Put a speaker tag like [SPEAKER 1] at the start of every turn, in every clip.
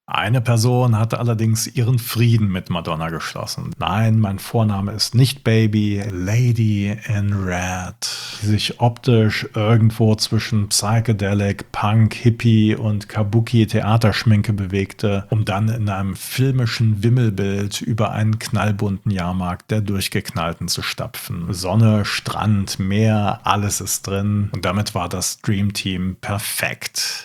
[SPEAKER 1] Eine Person hat allerdings ihren Frieden mit Madonna geschlossen. Nein, mein Vorname ist nicht Baby, Lady in Red, die sich optisch irgendwo zwischen Psychedelic, Punk, Hippie und Kabuki-Theaterschminke bewegte, um dann in einem filmischen Wimmelbild über einen knallbunten Jahrmarkt der Durchgeknallten zu stapfen. Sonne, Strand, Meer, alles ist drin und damit war das Dream Team perfekt.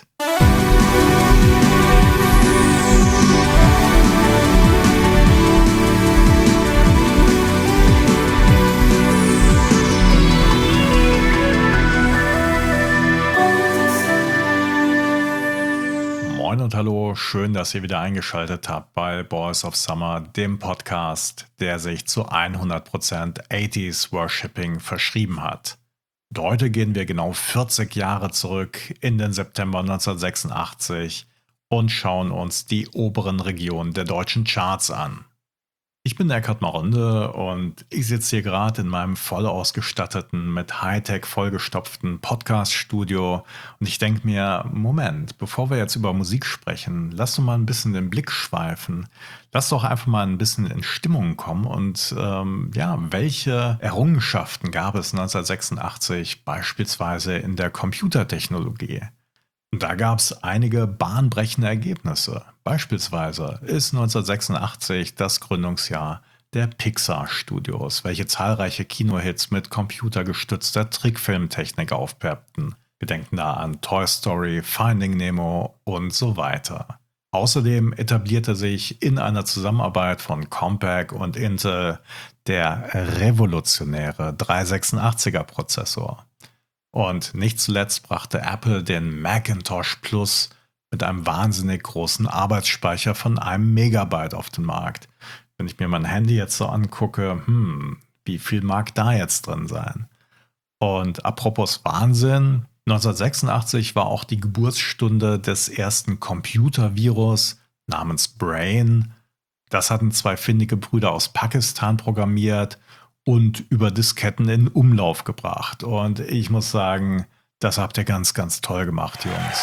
[SPEAKER 1] Moin und hallo, schön, dass ihr wieder eingeschaltet habt bei Boys of Summer, dem Podcast, der sich zu 100% 80s Worshipping verschrieben hat. Und heute gehen wir genau 40 Jahre zurück in den September 1986 und schauen uns die oberen Regionen der deutschen Charts an. Ich bin Eckhard Marunde und ich sitze hier gerade in meinem voll ausgestatteten, mit Hightech vollgestopften Podcast-Studio und ich denke mir, Moment, bevor wir jetzt über Musik sprechen, lass doch mal ein bisschen den Blick schweifen. Lass doch einfach mal ein bisschen in Stimmung kommen und welche Errungenschaften gab es 1986 beispielsweise in der Computertechnologie? Und da gab es einige bahnbrechende Ergebnisse. Beispielsweise ist 1986 das Gründungsjahr der Pixar Studios, welche zahlreiche Kinohits mit computergestützter Trickfilmtechnik aufpeppten. Wir denken da an Toy Story, Finding Nemo und so weiter. Außerdem etablierte sich in einer Zusammenarbeit von Compaq und Intel der revolutionäre 386er Prozessor. Und nicht zuletzt brachte Apple den Macintosh Plus mit einem wahnsinnig großen Arbeitsspeicher von 1 Megabyte auf den Markt. Wenn ich mir mein Handy jetzt so angucke, wie viel mag da jetzt drin sein? Und apropos Wahnsinn, 1986 war auch die Geburtsstunde des ersten Computervirus namens Brain. Das hatten 2 findige Brüder aus Pakistan programmiert und über Disketten in Umlauf gebracht. Und ich muss sagen, das habt ihr ganz, ganz toll gemacht, Jungs.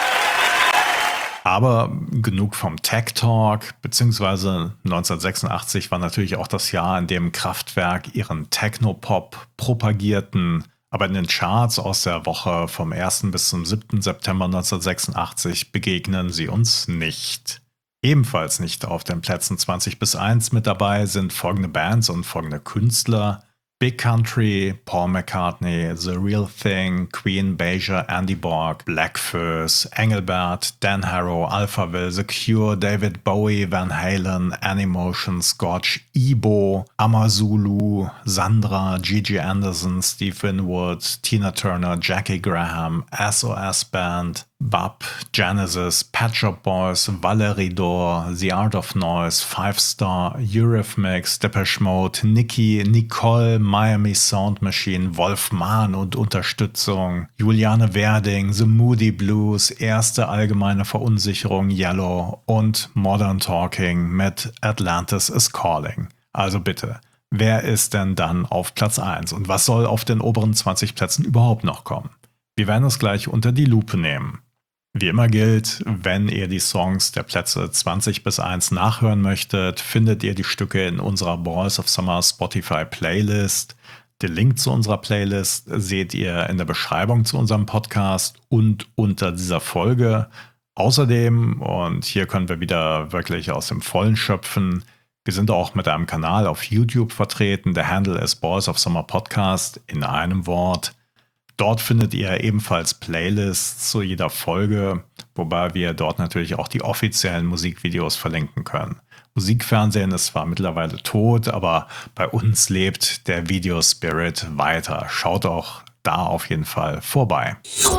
[SPEAKER 1] Aber genug vom Tech Talk, beziehungsweise 1986 war natürlich auch das Jahr, in dem Kraftwerk ihren Technopop propagierten. Aber in den Charts aus der Woche vom 1. bis zum 7. September 1986 begegnen sie uns nicht. Ebenfalls nicht auf den Plätzen 20 bis 1 mit dabei sind folgende Bands und folgende Künstler: Big Country, Paul McCartney, The Real Thing, Queen, Beja, Andy Borg, Black Fuss, Engelbert, Dan Harrow, Alphaville, The Cure, David Bowie, Van Halen, Animotion, Scotch, Ibo, Amazulu, Sandra, Gigi Anderson, Steve Winwood, Tina Turner, Jackie Graham, SOS Band, Bab, Genesis, Pet Shop Boys, Valerie Dore, The Art of Noise, Five Star, Eurythmics, Depeche Mode, Nicki, Nicole, Miami Sound Machine, Wolf Mahn und Unterstützung, Juliane Werding, The Moody Blues, Erste allgemeine Verunsicherung, Yellow und Modern Talking mit Atlantis is Calling. Also bitte, wer ist denn dann auf Platz 1 und was soll auf den oberen 20 Plätzen überhaupt noch kommen? Wir werden es gleich unter die Lupe nehmen. Wie immer gilt, wenn ihr die Songs der Plätze 20 bis 1 nachhören möchtet, findet ihr die Stücke in unserer Boys of Summer Spotify Playlist. Den Link zu unserer Playlist seht ihr in der Beschreibung zu unserem Podcast und unter dieser Folge. Außerdem, und hier können wir wieder wirklich aus dem Vollen schöpfen, wir sind auch mit einem Kanal auf YouTube vertreten. Der Handle ist Boys of Summer Podcast in einem Wort. Dort findet ihr ebenfalls Playlists zu jeder Folge, wobei wir dort natürlich auch die offiziellen Musikvideos verlinken können. Musikfernsehen ist zwar mittlerweile tot, aber bei uns lebt der Videospirit weiter. Schaut auch da auf jeden Fall vorbei.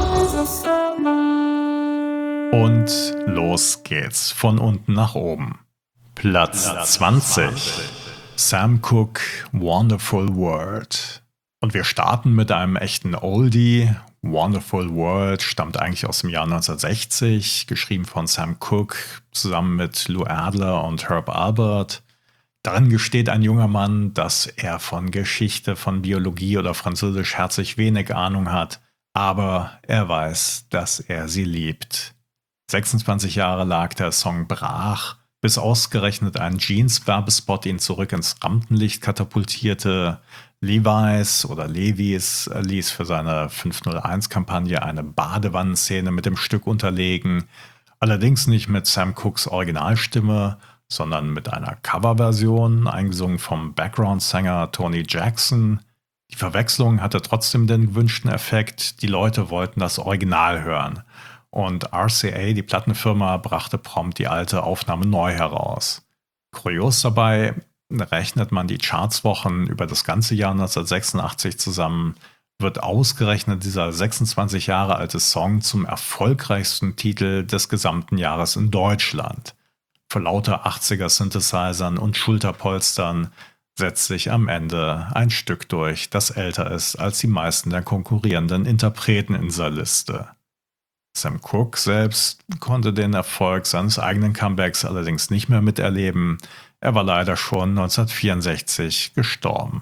[SPEAKER 1] Und los geht's von unten nach oben. Platz 20. Sam Cooke, Wonderful World. Und wir starten mit einem echten Oldie. Wonderful World stammt eigentlich aus dem Jahr 1960, geschrieben von Sam Cooke zusammen mit Lou Adler und Herb Alpert. Darin gesteht ein junger Mann, dass er von Geschichte, von Biologie oder Französisch herzlich wenig Ahnung hat, aber er weiß, dass er sie liebt. 26 Jahre lag der Song brach, bis ausgerechnet ein Jeans-Werbespot ihn zurück ins Rampenlicht katapultierte. Levi's ließ für seine 501-Kampagne eine Badewannenszene mit dem Stück unterlegen, allerdings nicht mit Sam Cookes Originalstimme, sondern mit einer Coverversion, eingesungen vom Background-Sänger Tony Jackson. Die Verwechslung hatte trotzdem den gewünschten Effekt, die Leute wollten das Original hören. Und RCA, die Plattenfirma, brachte prompt die alte Aufnahme neu heraus. Kurios dabei, rechnet man die Chartswochen über das ganze Jahr 1986 zusammen, wird ausgerechnet dieser 26 Jahre alte Song zum erfolgreichsten Titel des gesamten Jahres in Deutschland. Vor lauter 80er Synthesizern und Schulterpolstern setzt sich am Ende ein Stück durch, das älter ist als die meisten der konkurrierenden Interpreten in dieser Liste. Sam Cooke selbst konnte den Erfolg seines eigenen Comebacks allerdings nicht mehr miterleben. Er war leider schon 1964 gestorben.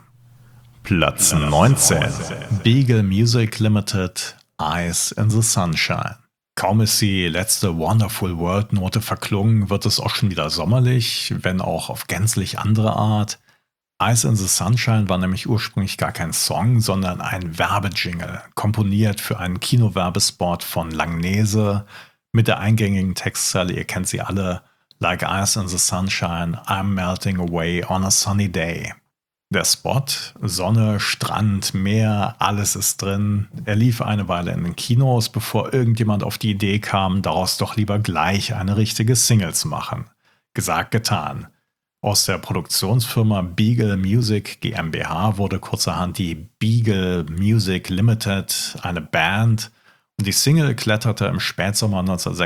[SPEAKER 1] Platz 19. Beagle Music Limited, Eyes in the Sunshine. Kaum ist die letzte Wonderful World Note verklungen, wird es auch schon wieder sommerlich, wenn auch auf gänzlich andere Art. Eyes in the Sunshine war nämlich ursprünglich gar kein Song, sondern ein Werbejingle, komponiert für einen Kinowerbespot von Langnese mit der eingängigen Textzeile, ihr kennt sie alle, Like Eyes in the Sunshine, I'm melting away on a sunny day. Der Spot, Sonne, Strand, Meer, alles ist drin. Er lief eine Weile in den Kinos, bevor irgendjemand auf die Idee kam, daraus doch lieber gleich eine richtige Single zu machen. Gesagt, getan. Aus der Produktionsfirma Beagle Music GmbH wurde kurzerhand die Beagle Music Limited, eine Band, und die Single kletterte im Spätsommer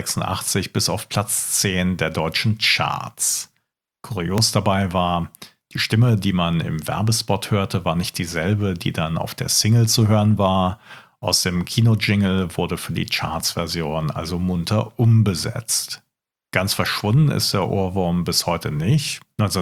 [SPEAKER 1] 1986 bis auf Platz 10 der deutschen Charts. Kurios dabei war, die Stimme, die man im Werbespot hörte, war nicht dieselbe, die dann auf der Single zu hören war. Aus dem Kinojingle wurde für die Charts-Version also munter umbesetzt. Ganz verschwunden ist der Ohrwurm bis heute nicht.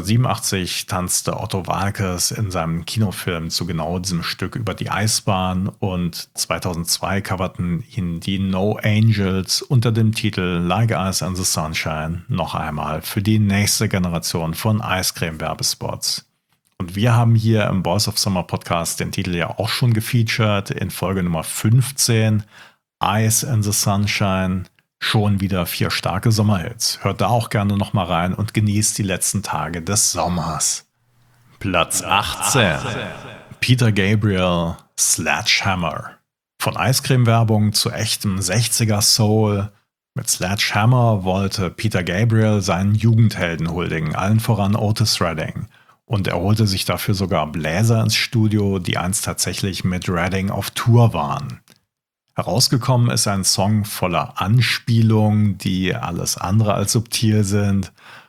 [SPEAKER 1] 1987 tanzte Otto Waalkes in seinem Kinofilm zu genau diesem Stück über die Eisbahn und 2002 coverten ihn die No Angels unter dem Titel Like Eyes in the Sunshine noch einmal für die nächste Generation von Eiscreme-Werbespots. Und wir haben hier im Boys of Summer Podcast den Titel ja auch schon gefeatured in Folge Nummer 15, Eyes in the Sunshine. Schon wieder 4 starke Sommerhits. Hört da auch gerne nochmal rein und genießt die letzten Tage des Sommers. Platz 18. Peter Gabriel, Sledgehammer. Von Eiscreme-Werbung zu echtem 60er Soul. Mit Sledgehammer wollte Peter Gabriel seinen Jugendhelden huldigen, allen voran Otis Redding. Und er holte sich dafür sogar Bläser ins Studio, die einst tatsächlich mit Redding auf Tour waren. Herausgekommen ist ein Song voller Anspielungen, die alles andere als subtil sind.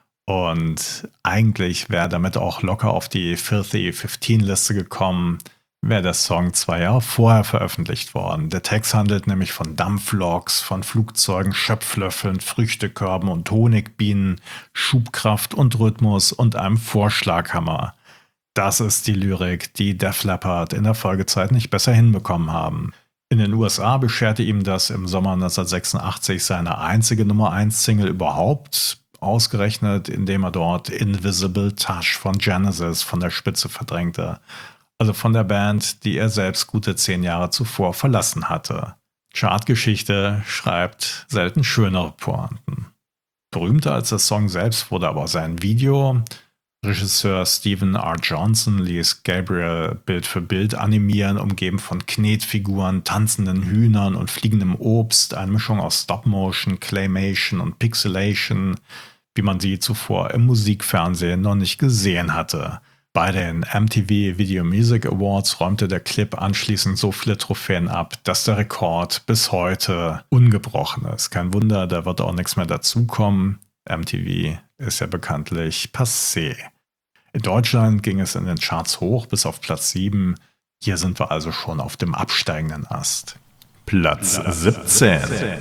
[SPEAKER 1] Und eigentlich wäre damit auch locker auf die Filthy 15-Liste gekommen, wäre der Song 2 Jahre vorher veröffentlicht worden. Der Text handelt nämlich von Dampfloks, von Flugzeugen, Schöpflöffeln, Früchtekörben und Honigbienen, Schubkraft und Rhythmus und einem Vorschlaghammer. Das ist die Lyrik, die Def Leppard in der Folgezeit nicht besser hinbekommen haben. In den USA bescherte ihm das im Sommer 1986 seine einzige Nummer-1-Single überhaupt, ausgerechnet indem er dort Invisible Touch von Genesis von der Spitze verdrängte, also von der Band, die er selbst gute 10 Jahre zuvor verlassen hatte. Chartgeschichte schreibt selten schönere Pointen. Berühmter als der Song selbst wurde aber sein Video. Regisseur Stephen R. Johnson ließ Gabriel Bild für Bild animieren, umgeben von Knetfiguren, tanzenden Hühnern und fliegendem Obst, eine Mischung aus Stop-Motion, Claymation und Pixelation, wie man sie zuvor im Musikfernsehen noch nicht gesehen hatte. Bei den MTV Video Music Awards räumte der Clip anschließend so viele Trophäen ab, dass der Rekord bis heute ungebrochen ist. Kein Wunder, da wird auch nichts mehr dazukommen. MTV ist ja bekanntlich passé. In Deutschland ging es in den Charts hoch bis auf Platz 7. Hier sind wir also schon auf dem absteigenden Ast. Platz 17.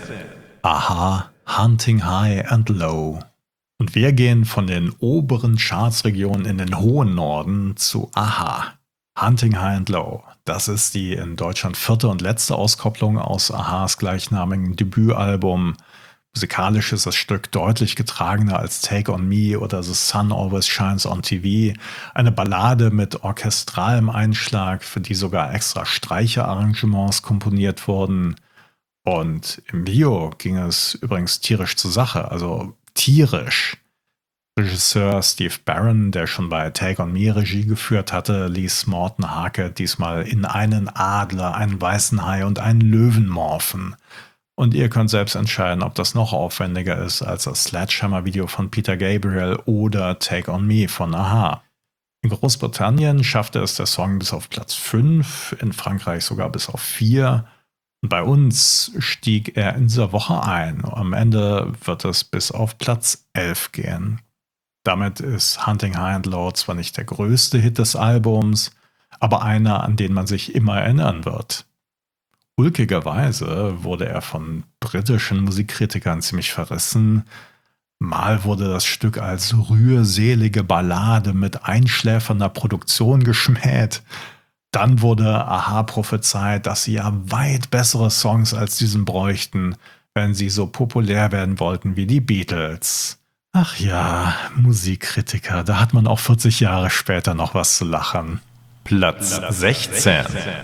[SPEAKER 1] Aha, Hunting High and Low. Und wir gehen von den oberen Chartsregionen in den hohen Norden zu Aha. Hunting High and Low. Das ist die in Deutschland 4. und letzte Auskopplung aus Ahas gleichnamigen Debütalbum. Musikalisch ist das Stück deutlich getragener als Take on Me oder The Sun Always Shines on TV. Eine Ballade mit orchestralem Einschlag, für die sogar extra Streicherarrangements komponiert wurden. Und im Video ging es übrigens tierisch zur Sache, also tierisch. Regisseur Steve Barron, der schon bei Take on Me Regie geführt hatte, ließ Morten Harket diesmal in einen Adler, einen weißen Hai und einen Löwen morphen. Und ihr könnt selbst entscheiden, ob das noch aufwendiger ist als das Sledgehammer-Video von Peter Gabriel oder Take on Me von a-ha. In Großbritannien schaffte es der Song bis auf Platz 5, in Frankreich sogar bis auf 4. Und bei uns stieg er in dieser Woche ein. Am Ende wird es bis auf Platz 11 gehen. Damit ist Hunting High and Low zwar nicht der größte Hit des Albums, aber einer, an den man sich immer erinnern wird. Ulkigerweise wurde er von britischen Musikkritikern ziemlich verrissen. Mal wurde das Stück als rührselige Ballade mit einschläfernder Produktion geschmäht. Dann wurde a-ha prophezeit, dass sie ja weit bessere Songs als diesen bräuchten, wenn sie so populär werden wollten wie die Beatles. Ach ja, Musikkritiker, da hat man auch 40 Jahre später noch was zu lachen. Platz 16.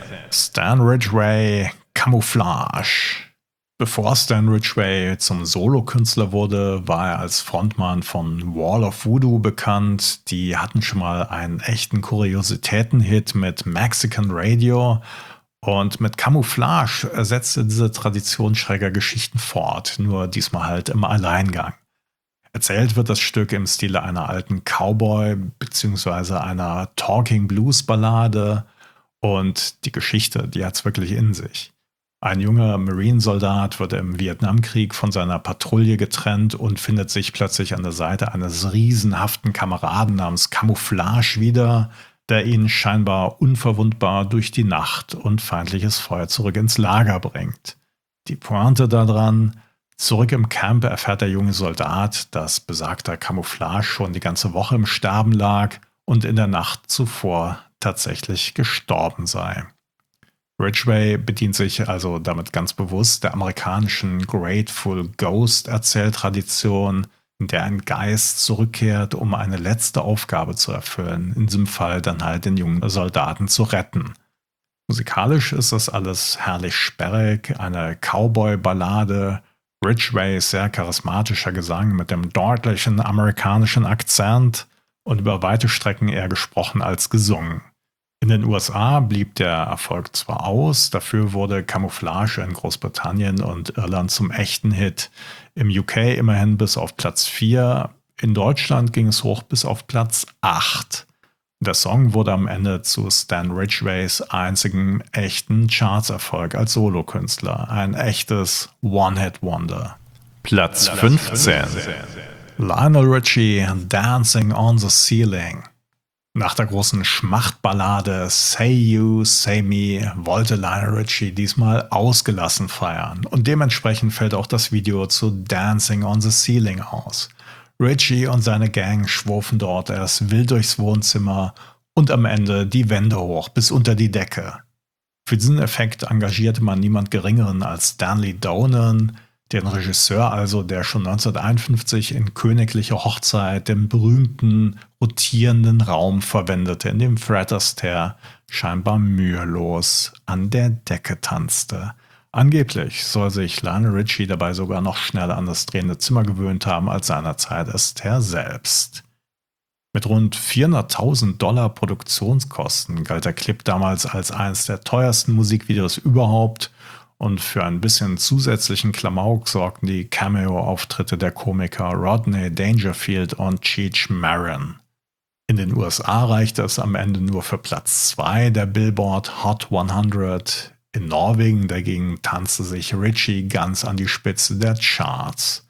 [SPEAKER 1] Stan Ridgway, Camouflage. Bevor Stan Ridgway zum Solokünstler wurde, war er als Frontmann von Wall of Voodoo bekannt. Die hatten schon mal einen echten Kuriositäten-Hit mit Mexican Radio. Und mit Camouflage setzte diese Tradition schräger Geschichten fort, nur diesmal halt im Alleingang. Erzählt wird das Stück im Stile einer alten Cowboy- bzw. einer Talking-Blues-Ballade. Und die Geschichte, die hat's wirklich in sich. Ein junger Marine-Soldat wird im Vietnamkrieg von seiner Patrouille getrennt und findet sich plötzlich an der Seite eines riesenhaften Kameraden namens Camouflage wieder, der ihn scheinbar unverwundbar durch die Nacht und feindliches Feuer zurück ins Lager bringt. Die Pointe daran: Zurück im Camp erfährt der junge Soldat, dass besagter Camouflage schon die ganze Woche im Sterben lag und in der Nacht zuvor tatsächlich gestorben sei. Ridgway bedient sich also damit ganz bewusst der amerikanischen Grateful Ghost Erzähltradition, in der ein Geist zurückkehrt, um eine letzte Aufgabe zu erfüllen, in diesem Fall dann halt den jungen Soldaten zu retten. Musikalisch ist das alles herrlich sperrig, eine Cowboy-Ballade, Ridgways sehr charismatischer Gesang mit dem deutlichen amerikanischen Akzent und über weite Strecken eher gesprochen als gesungen. In den USA blieb der Erfolg zwar aus, dafür wurde Camouflage in Großbritannien und Irland zum echten Hit. Im UK immerhin bis auf Platz 4, in Deutschland ging es hoch bis auf Platz 8. Der Song wurde am Ende zu Stan Ridgways einzigem echten Chartserfolg als Solokünstler. Ein echtes One-Hit-Wonder. Platz 15. Lionel Richie, Dancing on the Ceiling. Nach der großen Schmachtballade Say You, Say Me wollte Lionel Richie diesmal ausgelassen feiern und dementsprechend fällt auch das Video zu Dancing on the Ceiling aus. Richie und seine Gang schwurfen dort erst wild durchs Wohnzimmer und am Ende die Wände hoch bis unter die Decke. Für diesen Effekt engagierte man niemand Geringeren als Stanley Donen, den Regisseur also, der schon 1951 in Königliche Hochzeit den berühmten rotierenden Raum verwendete, in dem Fred Astaire scheinbar mühelos an der Decke tanzte. Angeblich soll sich Lionel Richie dabei sogar noch schneller an das drehende Zimmer gewöhnt haben als seinerzeit Astaire selbst. Mit rund $400.000 Produktionskosten galt der Clip damals als eines der teuersten Musikvideos überhaupt. Und für ein bisschen zusätzlichen Klamauk sorgten die Cameo-Auftritte der Komiker Rodney Dangerfield und Cheech Marin. In den USA reichte es am Ende nur für Platz 2 der Billboard Hot 100. In Norwegen dagegen tanzte sich Richie ganz an die Spitze der Charts.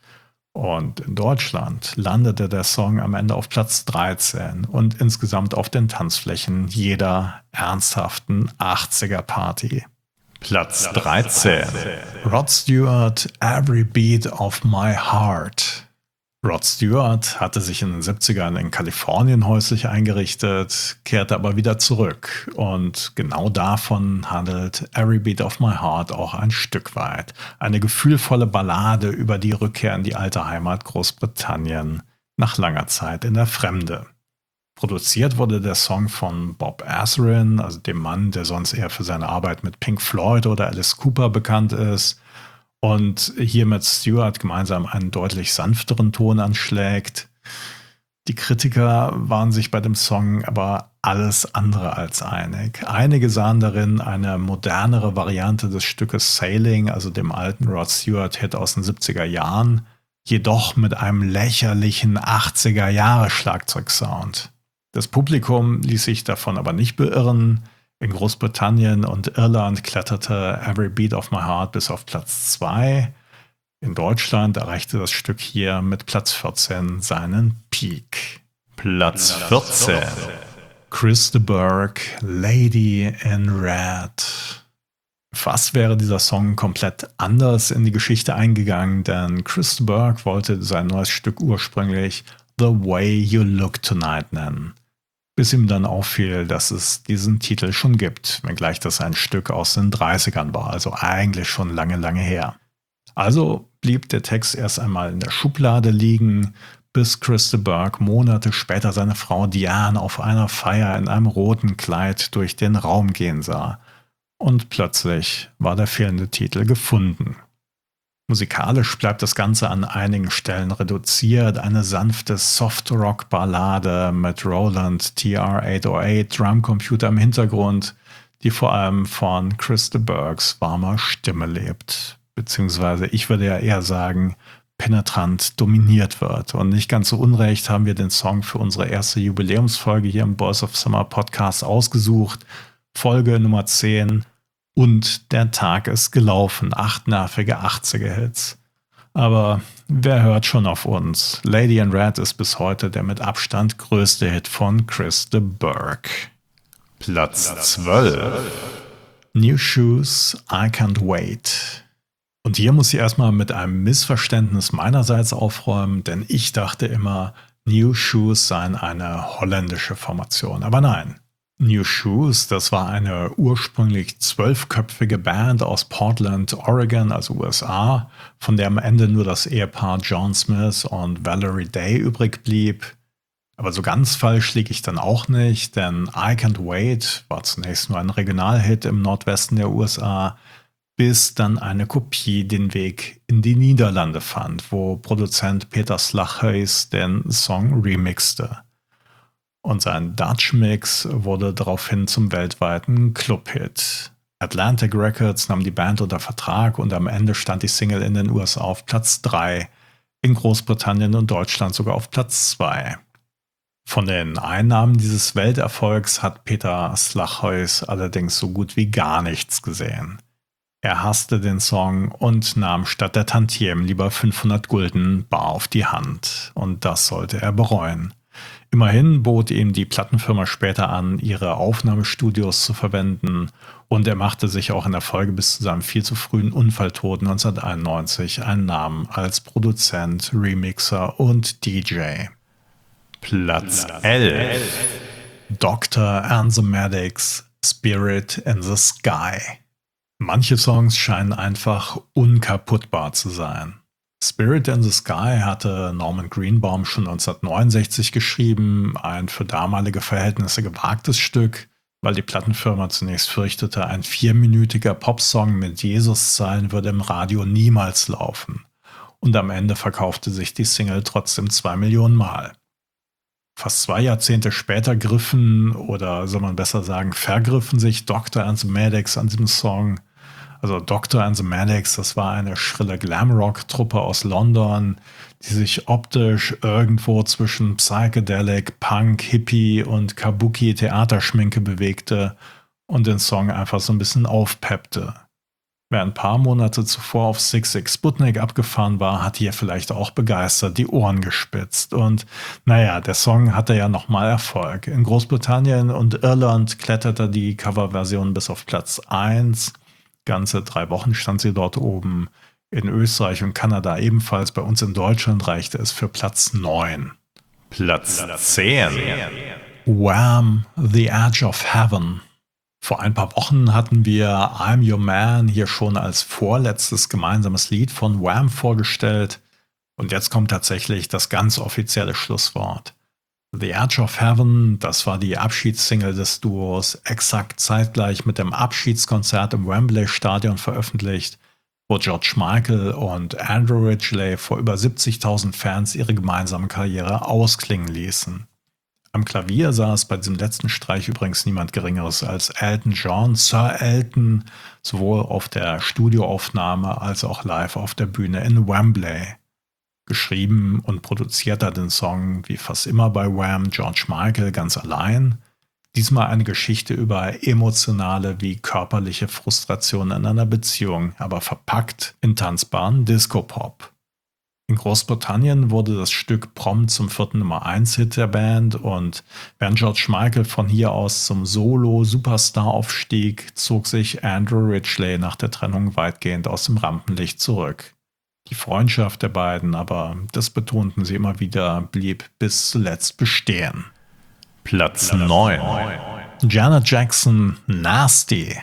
[SPEAKER 1] Und in Deutschland landete der Song am Ende auf Platz 13 und insgesamt auf den Tanzflächen jeder ernsthaften 80er-Party. Platz 13. Rod Stewart, Every Beat of My Heart. Rod Stewart hatte sich in den 70ern in Kalifornien häuslich eingerichtet, kehrte aber wieder zurück. Und genau davon handelt Every Beat of My Heart auch ein Stück weit. Eine gefühlvolle Ballade über die Rückkehr in die alte Heimat Großbritannien nach langer Zeit in der Fremde. Produziert wurde der Song von Bob Ezrin, also dem Mann, der sonst eher für seine Arbeit mit Pink Floyd oder Alice Cooper bekannt ist. Und hier mit Stewart gemeinsam einen deutlich sanfteren Ton anschlägt. Die Kritiker waren sich bei dem Song aber alles andere als einig. Einige sahen darin eine modernere Variante des Stückes Sailing, also dem alten Rod Stewart-Hit aus den 70er Jahren, jedoch mit einem lächerlichen 80er-Jahre-Schlagzeugsound. Das Publikum ließ sich davon aber nicht beirren. In Großbritannien und Irland kletterte Every Beat of My Heart bis auf Platz 2. In Deutschland erreichte das Stück hier mit Platz 14 seinen Peak. Platz 14. Chris de Burgh, Lady in Red. Fast wäre dieser Song komplett anders in die Geschichte eingegangen, denn Chris de Burgh wollte sein neues Stück ursprünglich The Way You Look Tonight nennen. Bis ihm dann auffiel, dass es diesen Titel schon gibt, wenngleich das ein Stück aus den 30ern war, also eigentlich schon lange, lange her. Also blieb der Text erst einmal in der Schublade liegen, bis Chris de Burgh Monate später seine Frau Diane auf einer Feier in einem roten Kleid durch den Raum gehen sah. Und plötzlich war der fehlende Titel gefunden. Musikalisch bleibt das Ganze an einigen Stellen reduziert. Eine sanfte Soft-Rock-Ballade mit Roland TR-808 Drumcomputer im Hintergrund, die vor allem von Chris de Burghs warmer Stimme lebt. Beziehungsweise ich würde ja eher sagen, penetrant dominiert wird. Und nicht ganz so unrecht haben wir den Song für unsere erste Jubiläumsfolge hier im Boys of Summer Podcast ausgesucht. Folge Nummer 10. Und der Tag ist gelaufen. 8 nervige 80er-Hits. Aber wer hört schon auf uns? Lady in Red ist bis heute der mit Abstand größte Hit von Chris de Burgh. Platz 12. New Shoes, I Can't Wait. Und hier muss ich erstmal mit einem Missverständnis meinerseits aufräumen, denn ich dachte immer, New Shoes seien eine holländische Formation. Aber nein. New Shoes, das war eine ursprünglich 12-köpfige Band aus Portland, Oregon, also USA, von der am Ende nur das Ehepaar John Smith und Valerie Day übrig blieb. Aber so ganz falsch liege ich dann auch nicht, denn I Can't Wait war zunächst nur ein Regionalhit im Nordwesten der USA, bis dann eine Kopie den Weg in die Niederlande fand, wo Produzent Peter Slaghuis den Song remixte. Und sein Dutch-Mix wurde daraufhin zum weltweiten Club-Hit. Atlantic Records nahm die Band unter Vertrag und am Ende stand die Single in den USA auf Platz 3, in Großbritannien und Deutschland sogar auf Platz 2. Von den Einnahmen dieses Welterfolgs hat Peter Slaghuis allerdings so gut wie gar nichts gesehen. Er hasste den Song und nahm statt der Tantiemen lieber 500 Gulden bar auf die Hand. Und das sollte er bereuen. Immerhin bot ihm die Plattenfirma später an, ihre Aufnahmestudios zu verwenden, und er machte sich auch in der Folge bis zu seinem viel zu frühen Unfalltod 1991 einen Namen als Produzent, Remixer und DJ. Platz 11. Dr. and the Medics, Spirit in the Sky. Manche Songs scheinen einfach unkaputtbar zu sein. Spirit in the Sky hatte Norman Greenbaum schon 1969 geschrieben, ein für damalige Verhältnisse gewagtes Stück, weil die Plattenfirma zunächst fürchtete, ein 4-minütiger Popsong mit Jesus-Zeilen würde im Radio niemals laufen. Und am Ende verkaufte sich die Single trotzdem 2 Millionen Mal. Fast 2 Jahrzehnte später griffen, oder soll man besser sagen, vergriffen sich Dr. and the Medics an diesem Song. Also Dr. and the Medics, das war eine schrille Glamrock-Truppe aus London, die sich optisch irgendwo zwischen Psychedelic, Punk, Hippie und Kabuki-Theaterschminke bewegte und den Song einfach so ein bisschen aufpeppte. Wer ein paar Monate zuvor auf Sigue Sigue Sputnik abgefahren war, hat hier vielleicht auch begeistert die Ohren gespitzt. Und naja, der Song hatte ja nochmal Erfolg. In Großbritannien und Irland kletterte die Coverversion bis auf Platz 1. Ganze 3 Wochen stand sie dort oben. in Österreich und Kanada ebenfalls. Bei uns in Deutschland reichte es für Platz 9. Platz 10. Wham! The Edge of Heaven. Vor ein paar Wochen hatten wir I'm Your Man hier schon als vorletztes gemeinsames Lied von Wham vorgestellt. Und jetzt kommt tatsächlich das ganz offizielle Schlusswort. The Edge of Heaven, das war die Abschiedssingle des Duos, exakt zeitgleich mit dem Abschiedskonzert im Wembley Stadion veröffentlicht, wo George Michael und Andrew Ridgeley vor über 70.000 Fans ihre gemeinsame Karriere ausklingen ließen. Am Klavier saß bei diesem letzten Streich übrigens niemand Geringeres als Elton John, Sir Elton, sowohl auf der Studioaufnahme als auch live auf der Bühne in Wembley. Geschrieben und produziert hat den Song, wie fast immer bei Wham, George Michael ganz allein. Diesmal eine Geschichte über emotionale wie körperliche Frustration in einer Beziehung, aber verpackt in tanzbaren Disco-Pop. In Großbritannien wurde das Stück prompt zum 4. Nummer-1-Hit der Band und während George Michael von hier aus zum Solo-Superstar aufstieg, zog sich Andrew Ridgeley nach der Trennung weitgehend aus dem Rampenlicht zurück. Die Freundschaft der beiden, aber das betonten sie immer wieder, blieb bis zuletzt bestehen. Platz 9. Janet Jackson, Nasty.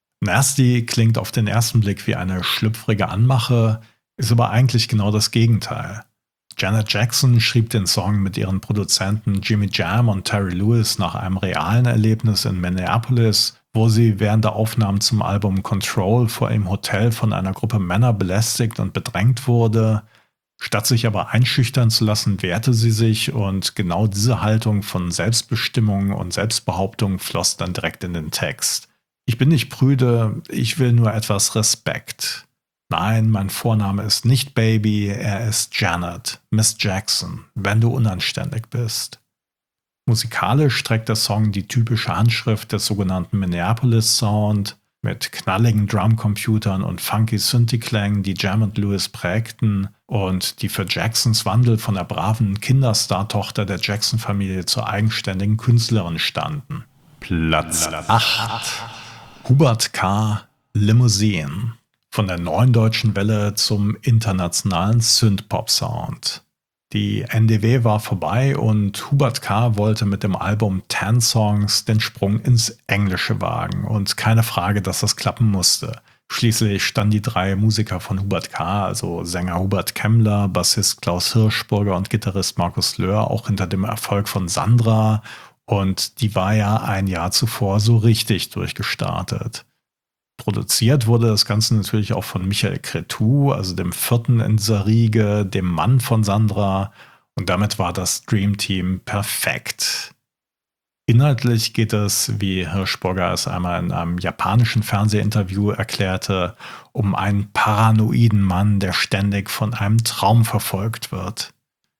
[SPEAKER 1] Nasty klingt auf den ersten Blick wie eine schlüpfrige Anmache, ist aber eigentlich genau das Gegenteil. Janet Jackson schrieb den Song mit ihren Produzenten Jimmy Jam und Terry Lewis nach einem realen Erlebnis in Minneapolis, wo sie während der Aufnahmen zum Album Control vor einem Hotel von einer Gruppe Männer belästigt und bedrängt wurde. Statt sich aber einschüchtern zu lassen, wehrte sie sich und genau diese Haltung von Selbstbestimmung und Selbstbehauptung floss dann direkt in den Text. Ich bin nicht prüde, ich will nur etwas Respekt. Nein, mein Vorname ist nicht Baby, er ist Janet, Miss Jackson, wenn du unanständig bist. Musikalisch trägt der Song die typische Handschrift des sogenannten Minneapolis Sound mit knalligen Drumcomputern und funky Synthi-Klängen, die Jam und Lewis prägten und die für Jacksons Wandel von der braven Kinderstar-Tochter der Jackson-Familie zur eigenständigen Künstlerin standen. Platz 8. Hubert K. Limousine. Von der neuen deutschen Welle zum internationalen Synth-Pop-Sound. Die NDW war vorbei und Hubert K. wollte mit dem Album 10 Songs den Sprung ins Englische wagen. Und keine Frage, dass das klappen musste. Schließlich standen die 3 Musiker von Hubert K., also Sänger Hubert Kemmler, Bassist Klaus Hirschburger und Gitarrist Markus Löhr, auch hinter dem Erfolg von Sandra. Und die war ja ein Jahr zuvor so richtig durchgestartet. Produziert wurde das Ganze natürlich auch von Michael Cretu, also dem 4. in dieser Riege, dem Mann von Sandra. Und damit war das Dream Team perfekt. Inhaltlich geht es, wie Hirschburger es einmal in einem japanischen Fernsehinterview erklärte, um einen paranoiden Mann, der ständig von einem Traum verfolgt wird.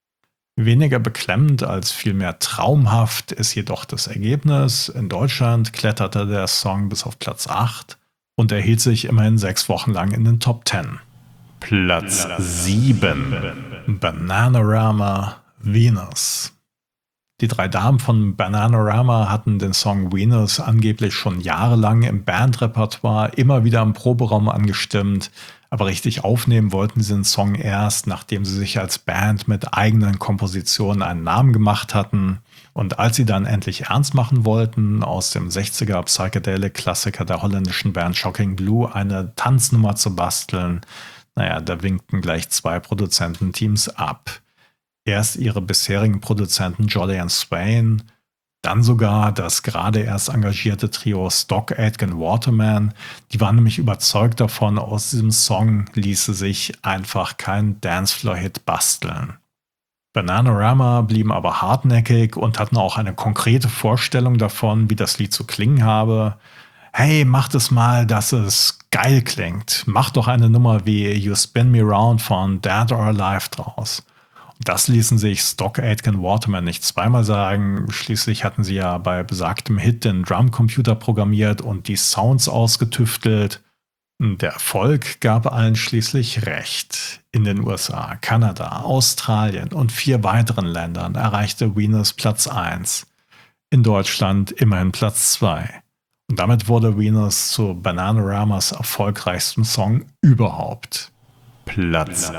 [SPEAKER 1] Weniger beklemmend als vielmehr traumhaft ist jedoch das Ergebnis. In Deutschland kletterte der Song bis auf Platz 8. Und er hielt sich immerhin 6 Wochen lang in den Top 10. Platz 7. Bananarama, Venus. Die 3 Damen von Bananarama hatten den Song Venus angeblich schon jahrelang im Bandrepertoire immer wieder im Proberaum angestimmt, aber richtig aufnehmen wollten sie den Song erst, nachdem sie sich als Band mit eigenen Kompositionen einen Namen gemacht hatten. Und als sie dann endlich ernst machen wollten, aus dem 60er Psychedelic-Klassiker der holländischen Band Shocking Blue eine Tanznummer zu basteln, da winkten gleich 2 Produzententeams ab. Erst ihre bisherigen Produzenten Jolly and Swain, dann sogar das gerade erst engagierte Trio Stock Aitken Waterman. Die waren nämlich überzeugt davon, aus diesem Song ließe sich einfach kein Dancefloor-Hit basteln. Bananarama blieben aber hartnäckig und hatten auch eine konkrete Vorstellung davon, wie das Lied zu klingen habe. Hey, macht es mal, dass es geil klingt. Macht doch eine Nummer wie You Spin Me Round von Dead or Alive draus. Und das ließen sich Stock Aitken Waterman nicht zweimal sagen. Schließlich hatten sie ja bei besagtem Hit den Drumcomputer programmiert und die Sounds ausgetüftelt. Der Erfolg gab allen schließlich recht. In den USA, Kanada, Australien und 4 weiteren Ländern erreichte Venus Platz 1. In Deutschland immerhin Platz 2. Und damit wurde Venus zu Bananaramas erfolgreichstem Song überhaupt. Platz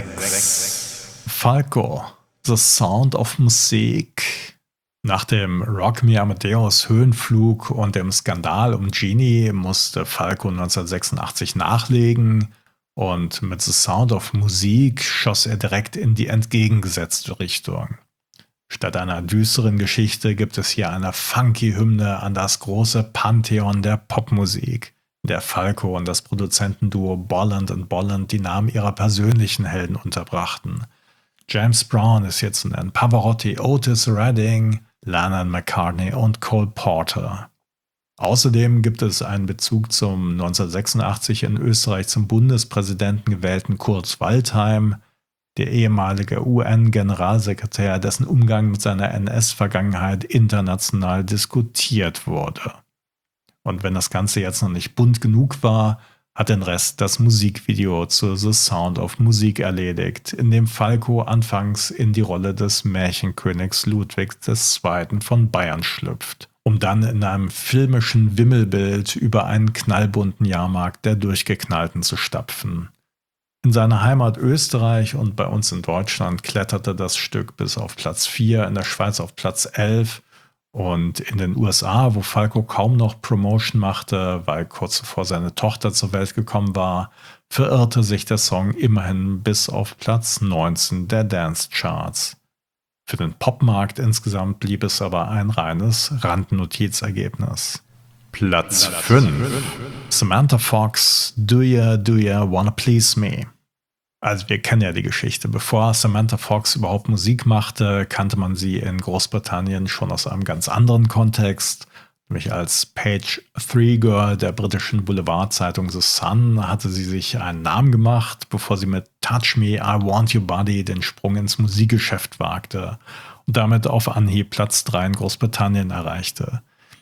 [SPEAKER 1] 6. Falco, The Sound of Musik. Nach dem Rock Me Amadeus Höhenflug und dem Skandal um Genie musste Falco 1986 nachlegen und mit The Sound of Musik schoss er direkt in die entgegengesetzte Richtung. Statt einer düsteren Geschichte gibt es hier eine funky Hymne an das große Pantheon der Popmusik, in der Falco und das Produzentenduo Bolland & Bolland die Namen ihrer persönlichen Helden unterbrachten. James Brown ist hier zu nennen, Pavarotti, Otis Redding, Lennon McCartney und Cole Porter. Außerdem gibt es einen Bezug zum 1986 in Österreich zum Bundespräsidenten gewählten Kurt Waldheim, der ehemalige UN-Generalsekretär, dessen Umgang mit seiner NS-Vergangenheit international diskutiert wurde. Und wenn das Ganze jetzt noch nicht bunt genug war, hat den Rest das Musikvideo zu The Sound of Musik erledigt, in dem Falco anfangs in die Rolle des Märchenkönigs Ludwig II. Von Bayern schlüpft, um dann in einem filmischen Wimmelbild über einen knallbunten Jahrmarkt der Durchgeknallten zu stapfen. In seiner Heimat Österreich und bei uns in Deutschland kletterte das Stück bis auf Platz 4, in der Schweiz auf Platz 11 und in den USA, wo Falco kaum noch Promotion machte, weil kurz zuvor seine Tochter zur Welt gekommen war, verirrte sich der Song immerhin bis auf Platz 19 der Dance-Charts. Für den Popmarkt insgesamt blieb es aber ein reines Randnotizergebnis. Platz 5. Samantha Fox, Do Ya Wanna Please Me? Also wir kennen ja die Geschichte. Bevor Samantha Fox überhaupt Musik machte, kannte man sie in Großbritannien schon aus einem ganz anderen Kontext. Nämlich als Page 3 Girl der britischen Boulevardzeitung The Sun hatte sie sich einen Namen gemacht, bevor sie mit Touch Me, I Want Your Body den Sprung ins Musikgeschäft wagte und damit auf Anhieb Platz 3 in Großbritannien erreichte.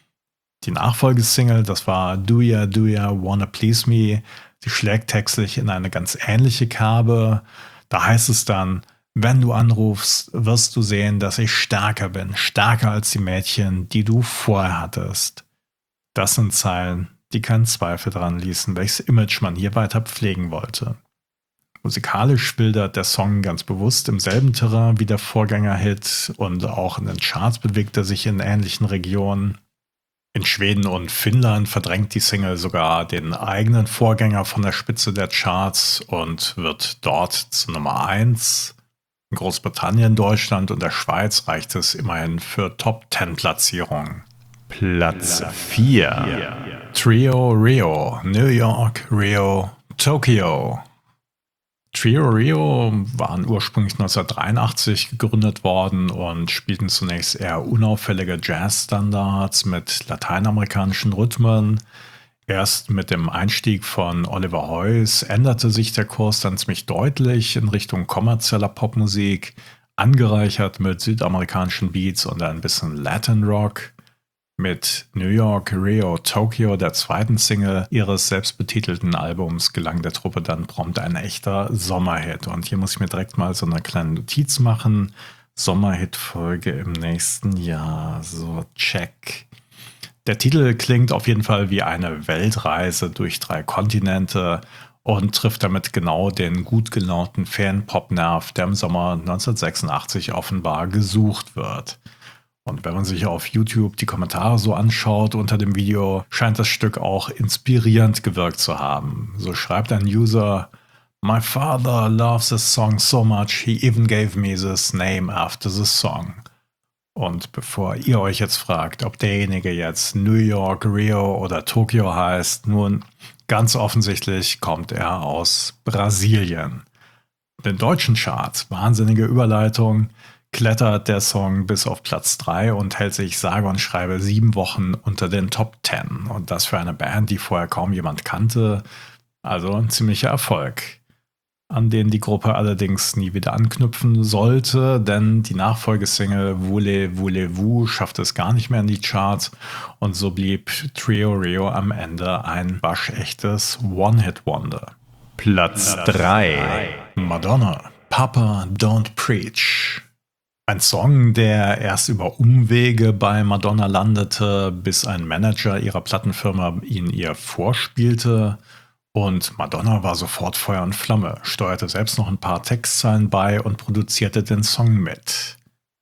[SPEAKER 1] Die Nachfolgesingle, das war Do Ya Wanna Please Me, sie schlägt textlich in eine ganz ähnliche Kerbe. Da heißt es dann, wenn du anrufst, wirst du sehen, dass ich stärker bin, stärker als die Mädchen, die du vorher hattest. Das sind Zeilen, die keinen Zweifel daran ließen, welches Image man hier weiter pflegen wollte. Musikalisch schildert der Song ganz bewusst im selben Terrain wie der Vorgängerhit und auch in den Charts bewegt er sich in ähnlichen Regionen. In Schweden und Finnland verdrängt die Single sogar den eigenen Vorgänger von der Spitze der Charts und wird dort zu Nummer 1. In Großbritannien, Deutschland und der Schweiz reicht es immerhin für Top-10-Platzierungen. Platz 4. Trio Rio, New York, Rio, Tokyo. Trio Rio waren ursprünglich 1983 gegründet worden und spielten zunächst eher unauffällige Jazz-Standards mit lateinamerikanischen Rhythmen. Erst mit dem Einstieg von Oliver Heus änderte sich der Kurs dann ziemlich deutlich in Richtung kommerzieller Popmusik, angereichert mit südamerikanischen Beats und ein bisschen Latin Rock. Mit New York, Rio, Tokyo, der zweiten Single ihres selbstbetitelten Albums, gelang der Truppe dann prompt ein echter Sommerhit. Und hier muss ich mir direkt mal so eine kleine Notiz machen. Sommerhit-Folge im nächsten Jahr. So, check. Der Titel klingt auf jeden Fall wie eine Weltreise durch 3 Kontinente und trifft damit genau den gut gelaunten Fan-Pop-Nerv, der im Sommer 1986 offenbar gesucht wird. Und wenn man sich auf YouTube die Kommentare so anschaut unter dem Video, scheint das Stück auch inspirierend gewirkt zu haben. So schreibt ein User, My father loves this song so much, he even gave me this name after the song. Und bevor ihr euch jetzt fragt, ob derjenige jetzt New York, Rio oder Tokio heißt, nun, ganz offensichtlich kommt er aus Brasilien. In den deutschen Charts, wahnsinnige Überleitung, klettert der Song bis auf Platz 3 und hält sich sage und schreibe 7 Wochen unter den Top 10. Und das für eine Band, die vorher kaum jemand kannte. Also ein ziemlicher Erfolg, an den die Gruppe allerdings nie wieder anknüpfen sollte, denn die Nachfolgesingle Voulez-vous schaffte es gar nicht mehr in die Charts und so blieb Trio Rio am Ende ein waschechtes One-Hit-Wonder. Platz 3. Madonna, Papa Don't Preach. Ein Song, der erst über Umwege bei Madonna landete, bis ein Manager ihrer Plattenfirma ihn ihr vorspielte Und Madonna war sofort Feuer und Flamme, steuerte selbst noch ein paar Textzeilen bei und produzierte den Song mit.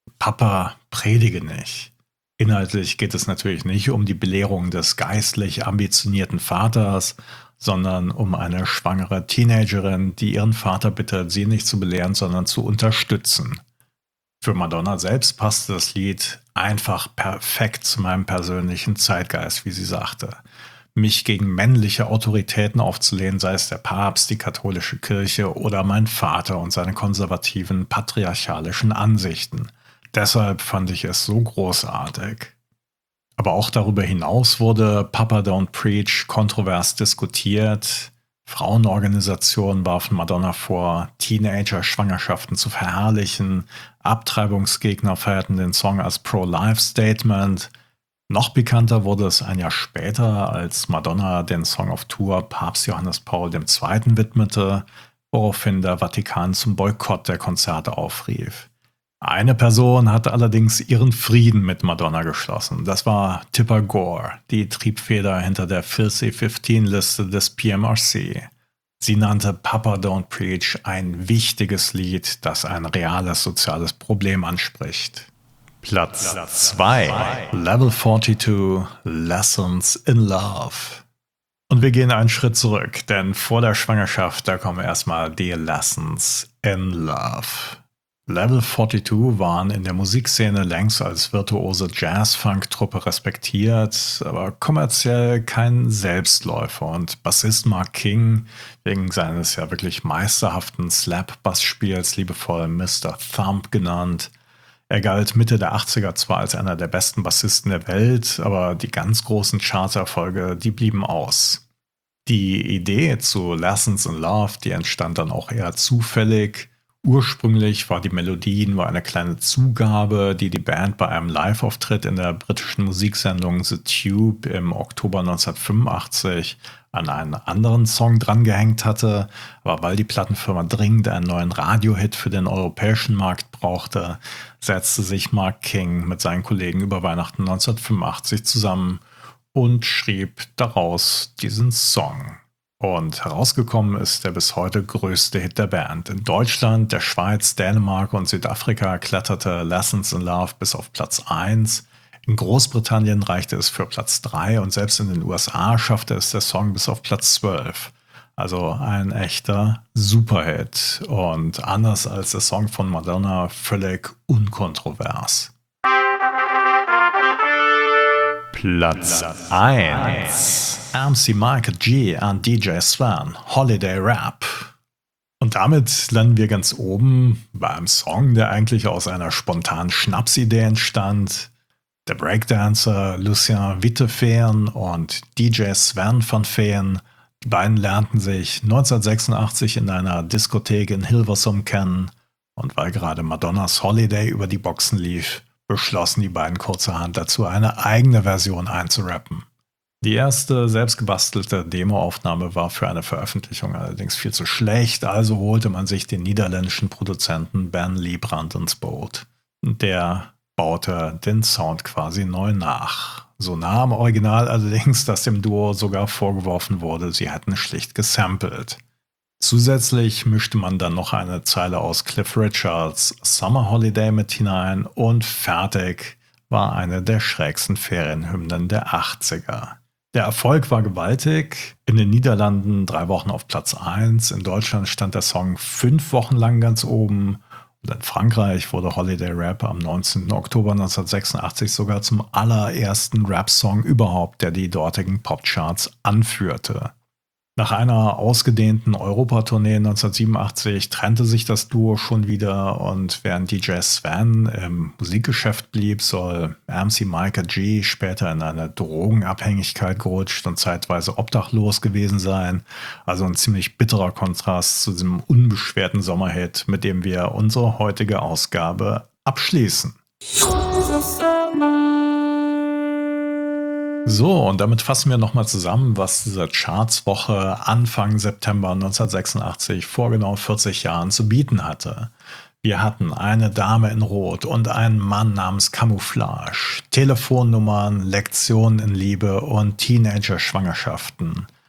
[SPEAKER 1] Papa, predige nicht. Inhaltlich geht es natürlich nicht um die Belehrung des geistlich ambitionierten Vaters, sondern um eine schwangere Teenagerin, die ihren Vater bittet, sie nicht zu belehren, sondern zu unterstützen. Für Madonna selbst passte das Lied einfach perfekt zu meinem persönlichen Zeitgeist, wie sie sagte. Mich gegen männliche Autoritäten aufzulehnen, sei es der Papst, die katholische Kirche oder mein Vater und seine konservativen, patriarchalischen Ansichten. Deshalb fand ich es so großartig. Aber auch darüber hinaus wurde Papa Don't Preach kontrovers diskutiert. Frauenorganisationen warfen Madonna vor, Teenager-Schwangerschaften zu verherrlichen. Abtreibungsgegner feierten den Song als Pro-Life-Statement. Noch bekannter wurde es ein Jahr später, als Madonna den Song auf Tour Papst Johannes Paul II. Widmete, woraufhin der Vatikan zum Boykott der Konzerte aufrief. Eine Person hatte allerdings ihren Frieden mit Madonna geschlossen. Das war Tipper Gore, die Triebfeder hinter der Filthy 15-Liste des PMRC. Sie nannte Papa Don't Preach ein wichtiges Lied, das ein reales soziales Problem anspricht. Platz 2. Level 42, Lessons in Love. Und wir gehen einen Schritt zurück, denn vor der Schwangerschaft, da kommen erstmal die Lessons in Love. Level 42 waren in der Musikszene längst als virtuose Jazz-Funk-Truppe respektiert, aber kommerziell kein Selbstläufer. Und Bassist Mark King, wegen seines ja wirklich meisterhaften Slap-Bassspiels liebevoll Mr. Thump genannt. Er galt Mitte der 80er zwar als einer der besten Bassisten der Welt, aber die ganz großen Charterfolge, die blieben aus. Die Idee zu Lessons in Love, die entstand dann auch eher zufällig. Ursprünglich war die Melodie nur eine kleine Zugabe, die die Band bei einem Live-Auftritt in der britischen Musiksendung The Tube im Oktober 1985 an einen anderen Song drangehängt hatte, aber weil die Plattenfirma dringend einen neuen Radiohit für den europäischen Markt brauchte, setzte sich Mark King mit seinen Kollegen über Weihnachten 1985 zusammen und schrieb daraus diesen Song. Und herausgekommen ist der bis heute größte Hit der Band. In Deutschland, der Schweiz, Dänemark und Südafrika kletterte Lessons in Love bis auf Platz 1. In Großbritannien reichte es für Platz 3 und selbst in den USA schaffte es der Song bis auf Platz 12. Also ein echter Superhit und anders als der Song von Madonna völlig unkontrovers. Platz 1. MC Micah G und DJ Sven, Holiday Rap. Und damit landen wir ganz oben bei einem Song, der eigentlich aus einer spontanen Schnapsidee entstand. Der Breakdancer Lucien Wittefeen und DJ Sven van Veen, die beiden lernten sich 1986 in einer Diskothek in Hilversum kennen und weil gerade Madonnas Holiday über die Boxen lief, beschlossen die beiden kurzerhand dazu, eine eigene Version einzurappen. Die erste selbstgebastelte Demoaufnahme war für eine Veröffentlichung allerdings viel zu schlecht, also holte man sich den niederländischen Produzenten Ben Liebrand ins Boot. Der baute den Sound quasi neu nach. So nah am Original allerdings, dass dem Duo sogar vorgeworfen wurde, sie hätten schlicht gesampelt. Zusätzlich mischte man dann noch eine Zeile aus Cliff Richards' Summer Holiday mit hinein und fertig war eine der schrägsten Ferienhymnen der 80er. Der Erfolg war gewaltig. In den Niederlanden 3 Wochen auf Platz 1. In Deutschland stand der Song 5 Wochen lang ganz oben. Und in Frankreich wurde Holiday Rap am 19. Oktober 1986 sogar zum allerersten Rap-Song überhaupt, der die dortigen Popcharts anführte. Nach einer ausgedehnten Europatournee 1987 trennte sich das Duo schon wieder und während DJ Sven im Musikgeschäft blieb, soll MC Micah G später in eine Drogenabhängigkeit gerutscht und zeitweise obdachlos gewesen sein. Also ein ziemlich bitterer Kontrast zu diesem unbeschwerten Sommerhit, mit dem wir unsere heutige Ausgabe abschließen. So, und damit fassen wir nochmal zusammen, was diese Chartswoche Anfang September 1986 vor genau 40 Jahren zu bieten hatte. Wir hatten eine Dame in Rot und einen Mann namens Camouflage, Telefonnummern, Lektionen in Liebe und Teenager-Schwangerschaften.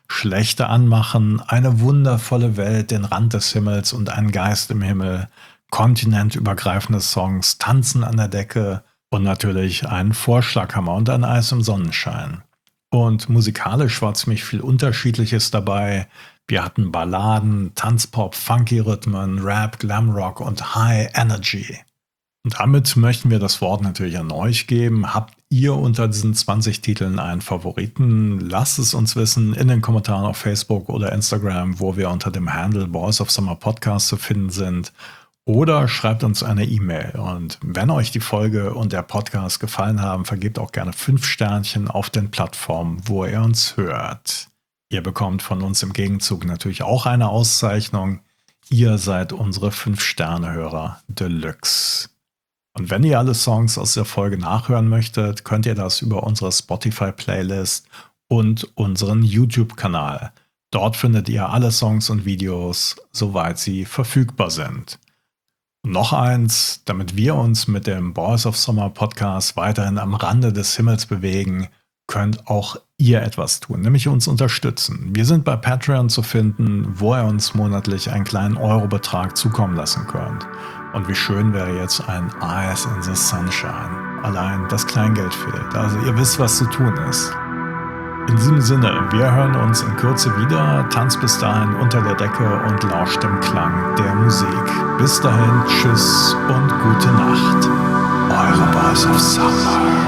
[SPEAKER 1] Schlechte anmachen, eine wundervolle Welt, den Rand des Himmels und einen Geist im Himmel, kontinentübergreifende Songs, Tanzen an der Decke und natürlich einen Vorschlaghammer und ein Eis im Sonnenschein. Und musikalisch war ziemlich viel Unterschiedliches dabei. Wir hatten Balladen, Tanzpop, Funky-Rhythmen, Rap, Glamrock und High Energy. Und damit möchten wir das Wort natürlich an euch geben. Habt ihr unter diesen 20 Titeln einen Favoriten? Lasst es uns wissen in den Kommentaren auf Facebook oder Instagram, wo wir unter dem Handle Boys of Summer Podcast zu finden sind. Oder schreibt uns eine E-Mail. Und wenn euch die Folge und der Podcast gefallen haben, vergebt auch gerne 5 Sternchen auf den Plattformen, wo ihr uns hört. Ihr bekommt von uns im Gegenzug natürlich auch eine Auszeichnung. Ihr seid unsere 5-Sterne-Hörer Deluxe. Und wenn ihr alle Songs aus der Folge nachhören möchtet, könnt ihr das über unsere Spotify-Playlist und unseren YouTube-Kanal. Dort findet ihr alle Songs und Videos, soweit sie verfügbar sind. Und noch eins, damit wir uns mit dem Boys of Summer Podcast weiterhin am Rande des Himmels bewegen, könnt auch ihr etwas tun, nämlich uns unterstützen. Wir sind bei Patreon zu finden, wo ihr uns monatlich einen kleinen Eurobetrag zukommen lassen könnt. Und wie schön wäre jetzt ein Eyes in the Sunshine. Allein das Kleingeld fehlt. Also ihr wisst, was zu tun ist. In diesem Sinne, wir hören uns in Kürze wieder. Tanzt bis dahin unter der Decke und lauscht dem Klang der Musik. Bis dahin, tschüss und gute Nacht. Eure Boys of Summer.